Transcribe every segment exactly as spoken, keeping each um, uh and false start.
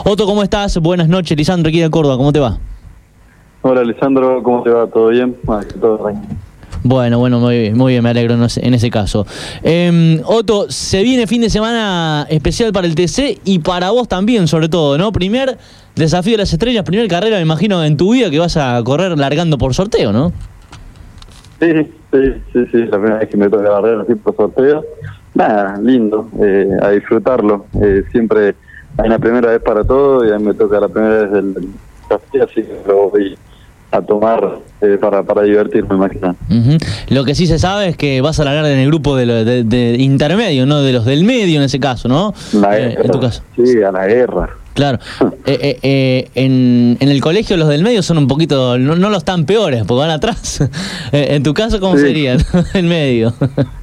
Otto, ¿cómo estás? Buenas noches, Lisandro, aquí de Córdoba, ¿cómo te va? Hola, Lisandro, ¿cómo te va? ¿Todo bien? Ah, todo bien. Bueno, bueno, muy bien, muy bien, me alegro en ese, en ese caso. Eh, Otto, se viene fin de semana especial para el T C y para vos también, sobre todo, ¿no? Primer desafío de las estrellas, primer carrera, me imagino, en tu vida que vas a correr largando por sorteo, ¿no? Sí, sí, sí, sí, la primera vez que me toca barrer así por sorteo. Nada, lindo, eh, a disfrutarlo. Eh, siempre hay una primera vez para todo y a mí me toca la primera vez del desafío, así que lo voy a tomar eh, para, para divertirme, más que nada. Uh-huh. Lo que sí se sabe es que vas a largar en el grupo de, lo, de, de intermedio, ¿no? De los del medio en ese caso, ¿no? La eh, guerra, en tu caso. Sí, a la guerra. Claro. eh, eh, eh, en, en el colegio los del medio son un poquito, no, no los tan peores, porque van atrás. eh, en tu caso, ¿cómo sí. sería el medio?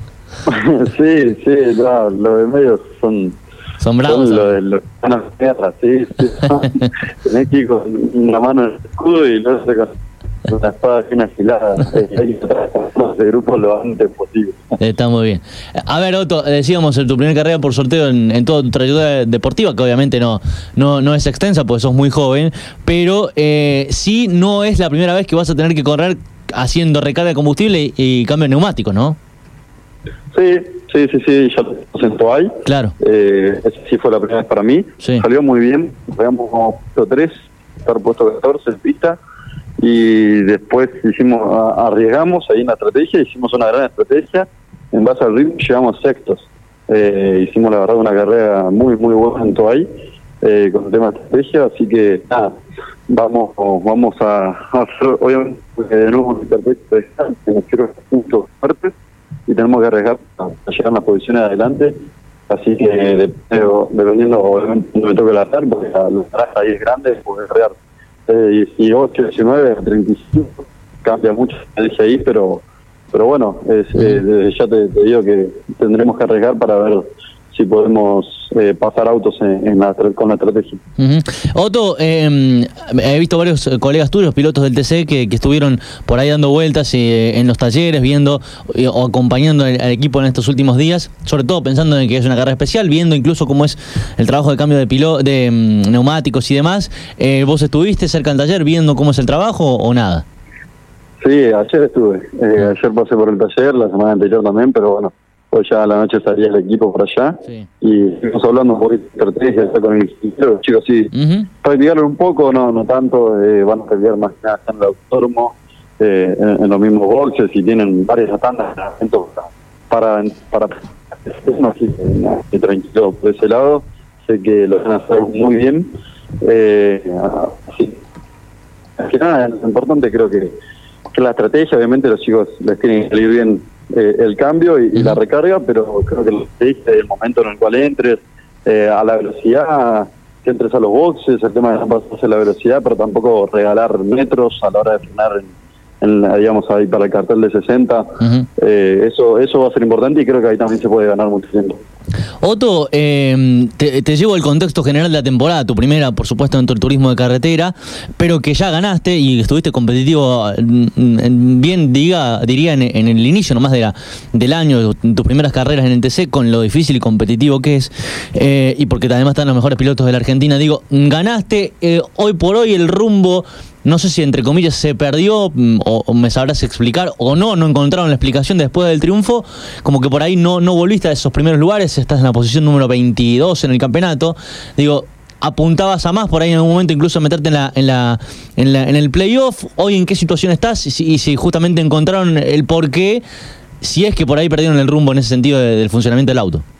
sí, sí, no, los del medio son... Son bravos. Son los de los que van a la guerra, sí, sí. Tenés que ir con una mano en el escudo y luego con una espada bien afilada. Hay que tratar de grupo lo antes posible. Está muy bien. A ver, Otto, decíamos, en tu primera carrera por sorteo en, en toda tu trayectoria deportiva, que obviamente no, no, no es extensa porque sos muy joven, pero eh, sí no es la primera vez que vas a tener que correr haciendo recarga de combustible y, y cambio de neumáticos, ¿no? Sí, sí, sí, sí, ya lo presentó ahí. Claro. Eh, esa sí fue la primera vez para mí. Sí. Salió muy bien. Llegamos como puesto tres, estar puesto catorce en pista. Y después hicimos, arriesgamos ahí en la estrategia, hicimos una gran estrategia. En base al ritmo llegamos sextos. Eh, hicimos la verdad una carrera muy, muy buena en Toay, eh, con el tema de estrategia. Así que nada, vamos vamos a, a hacer, obviamente, de nuevo una estrategia que nos quiero puntos fuertes. Y tenemos que arriesgar a llegar a las posiciones de adelante, así que de, de, dependiendo obviamente me toque la tarde, porque la, la traza ahí es grande, puede arriesgar eh, dieciocho, diecinueve, treinta y cinco, cambia mucho, me dije ahí, pero pero bueno, es, eh, desde ya te, te digo que tendremos que arriesgar para ver si podemos eh, pasar autos en, en la, con la estrategia. Uh-huh. Otto, eh, he visto varios colegas tuyos, pilotos del T C, que, que estuvieron por ahí dando vueltas eh, en los talleres, viendo eh, o acompañando al, al equipo en estos últimos días, sobre todo pensando en que es una carrera especial, viendo incluso cómo es el trabajo de cambio de, pilo, de um, neumáticos y demás. Eh, ¿Vos estuviste cerca del taller viendo cómo es el trabajo o nada? Sí, ayer estuve. Eh, ayer pasé por el taller, la semana anterior también, pero bueno, hoy ya a la noche salía el equipo por allá. Sí. Y estuvimos hablando un poquito de estrategia, está con el ingeniero, los chicos sí, uh-huh. practicaron un poco, no no tanto, eh, van a practicar más que nada en el autódromo, eh, en, en los mismos boxes, y tienen varias tandas para para, para no, sí, eh, tranquilo por ese lado, sé que lo van a hacer muy bien. Eh, así. Al final, lo importante creo que, que la estrategia, obviamente los chicos les tienen que salir bien Eh, el cambio y, y la recarga, pero creo que lo que dice, el momento en el cual entres, eh, a la velocidad, que entres a los boxes, el tema de no pasarse la velocidad, pero tampoco regalar metros a la hora de frenar en, en la, digamos, ahí para el cartel de sesenta. Uh-huh. eh, eso eso va a ser importante y creo que ahí también se puede ganar mucho tiempo. Otto, eh, te, te llevo el contexto general de la temporada, tu primera, por supuesto, dentro del turismo de carretera, pero que ya ganaste y estuviste competitivo, bien diga, diría en, en el inicio nomás de la, del año, tus primeras carreras en el T C, con lo difícil y competitivo que es, eh, y porque además están los mejores pilotos de la Argentina. Digo, ganaste, eh, hoy por hoy el rumbo, no sé si entre comillas se perdió, o, o me sabrás explicar, o no, no encontraron la explicación después del triunfo, como que por ahí no, no volviste a esos primeros lugares, estás en la posición número veintidós en el campeonato. Digo, apuntabas a más por ahí en algún momento, incluso a meterte en la en la en, la, en el playoff. Hoy, ¿en qué situación estás? Y si, y si justamente encontraron el porqué, si es que por ahí perdieron el rumbo en ese sentido de, del funcionamiento del auto.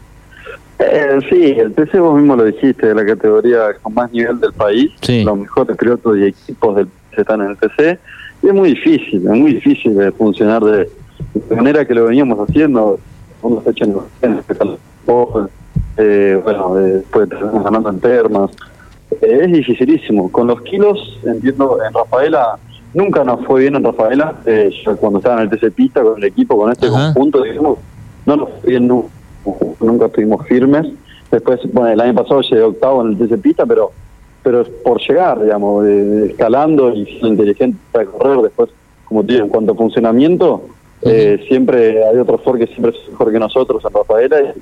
Eh, sí, el T C vos mismo lo dijiste, de la categoría con más nivel del país, sí. Los mejores pilotos y equipos del T C están en el T C, y es muy difícil, es muy difícil de funcionar de, de manera que lo veníamos haciendo, una fecha en los eh, bueno, después terminamos ganando en termas, eh, es dificilísimo. Con los kilos, entiendo, en Rafaela, nunca nos fue bien en Rafaela, eh, cuando estaba en el T C Pista con el equipo, con este Ajá. conjunto, digamos, no nos fue bien nunca. Nunca estuvimos firmes. Después, bueno, el año pasado llegué octavo en el T C Pista, pero pero es por llegar, digamos, de, de escalando y siendo inteligente para correr. Después, como te digo, en cuanto a funcionamiento, uh-huh. eh, siempre hay otro Ford que siempre es mejor que nosotros en Rafaela, y,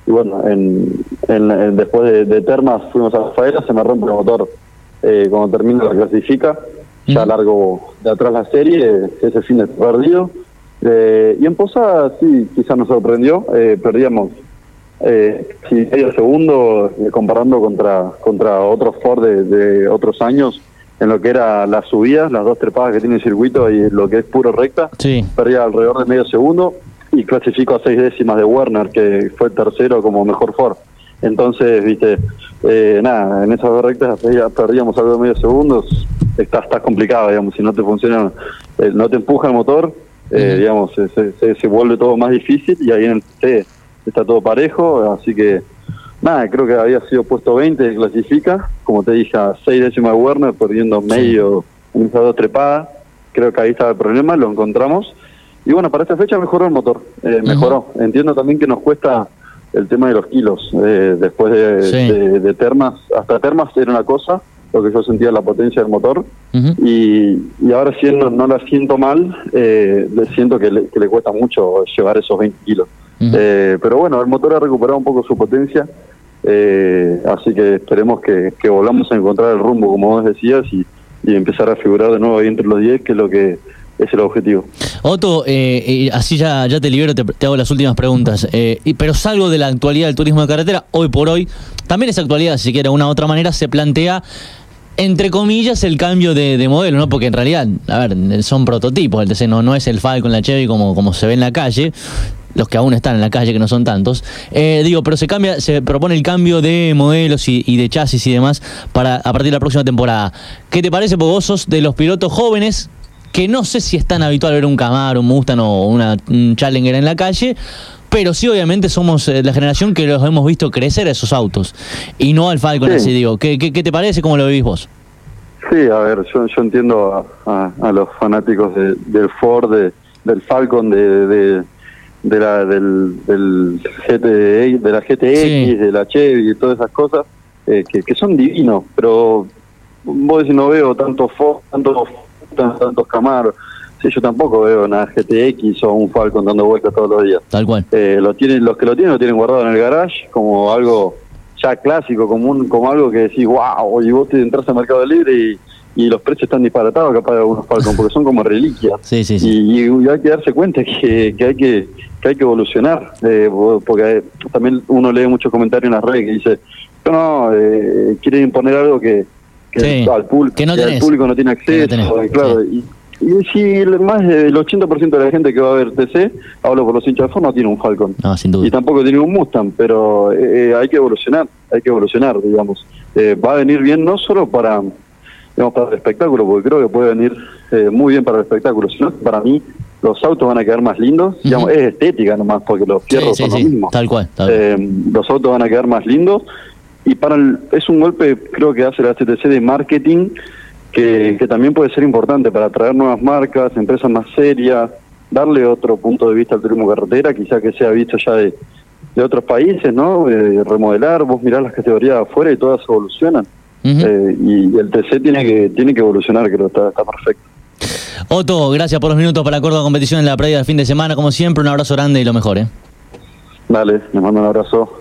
y bueno, en, en, en después de, de Termas fuimos a Rafaela, se me rompe el motor eh, cuando termino la clasifica, ya largo de atrás la serie, ese fin de perdido. Eh, y en Posada sí, quizás nos sorprendió, eh, perdíamos eh, sí, medio segundo eh, comparando contra contra otros Ford de, de otros años, en lo que era las subidas, las dos trepadas que tiene el circuito y lo que es puro recta, sí. Perdía alrededor de medio segundo y clasificó a seis décimas de Werner, que fue tercero como mejor Ford. Entonces, viste, eh, nada, en esas dos rectas perdíamos algo de medio segundo, está, está complicado, digamos, si no te funciona, eh, no te empuja el motor, eh, uh-huh. digamos, se, se, se vuelve todo más difícil y ahí en el T está todo parejo, así que nada, creo que había sido puesto veinte, clasifica, como te dije, a seis décimas de Werner, perdiendo medio en esas dos trepadas, creo que ahí estaba el problema, lo encontramos, y bueno, para esta fecha mejoró el motor, eh, mejoró, uh-huh. Entiendo también que nos cuesta el tema de los kilos, eh, después de, sí. de, de Termas, hasta Termas era una cosa, lo que yo sentía la potencia del motor, uh-huh. y, y ahora siendo, no la siento mal, eh, siento que le, que le cuesta mucho llevar esos veinte kilos. Uh-huh. Eh, pero bueno, el motor ha recuperado un poco su potencia, eh, así que esperemos que, que volvamos a encontrar el rumbo, como vos decías, y, y empezar a figurar de nuevo ahí entre los diez, que es lo que es el objetivo. Otto, eh, eh, así ya, ya te libero, te, te hago las últimas preguntas, eh, y, pero salgo de la actualidad del turismo de carretera, hoy por hoy, también esa actualidad, si quiere de una u otra manera, se plantea, entre comillas, el cambio de, de modelo, ¿no? Porque en realidad, a ver, son prototipos, el T C no, no es el Falcon, la Chevy como, como se ve en la calle, los que aún están en la calle, que no son tantos, eh, digo, pero se cambia, se propone el cambio de modelos y, y de chasis y demás para a partir de la próxima temporada. ¿Qué te parece? Porque vos sos de los pilotos jóvenes, que no sé si es tan habitual ver un Camaro, un Mustang o una, un Challenger en la calle, pero sí obviamente somos eh, la generación que los hemos visto crecer a esos autos, y no al Falcon, sí. Así digo. ¿Qué, qué, ¿Qué te parece? ¿Cómo lo vivís vos? Sí, a ver, yo, yo entiendo a, a, a los fanáticos de, del Ford, de, del Falcon, de... de de la del, del G T, de la G T X, sí. De la Chevy y todas esas cosas, eh, que, que son divinos, pero vos decís, no veo tantos Ford, tantos tantos Camaros, sí, yo tampoco veo una G T X o un Falcon dando vueltas todos los días. Tal cual. Eh, lo tienen, los que lo tienen lo tienen guardado en el garage como algo ya clásico, como un, como algo que decís, wow, y vos te entras al Mercado Libre y y los precios están disparatados capaz de algunos Falcon, porque son como reliquias. Sí, sí, sí. Y, y hay que darse cuenta que, que hay que que hay que evolucionar, eh, porque también uno lee muchos comentarios en las redes que dice, no, eh, quieren imponer algo que, que, sí, al, público, que, no que al público no tiene acceso, no tenés, claro, sí. y, y si más del ochenta por ciento de la gente que va a ver T C, hablo por los hinchas de Ford, no tiene un Falcon, no, sin duda. Y tampoco tiene un Mustang, pero eh, hay que evolucionar, hay que evolucionar, digamos, eh, va a venir bien no solo para, digamos, para el espectáculo, porque creo que puede venir eh, muy bien para el espectáculo, sino que para mí los autos van a quedar más lindos, uh-huh. Digamos, es estética nomás, porque los fierros sí, sí, son sí, lo mismo. Tal cual. Tal eh, los autos van a quedar más lindos, y para el, es un golpe, creo que hace la C T C de marketing, que, que también puede ser importante para atraer nuevas marcas, empresas más serias, darle otro punto de vista al turismo carretera, quizá que sea visto ya de, de otros países, ¿no? Eh, remodelar, vos mirás las categorías de afuera y todas evolucionan. Uh-huh. eh, y, y el T C tiene que tiene que evolucionar, creo, está, está perfecto. Otto, gracias por los minutos para la Córdoba Competición en la previa del fin de semana. Como siempre, un abrazo grande y lo mejor, ¿eh? Dale, les mando un abrazo.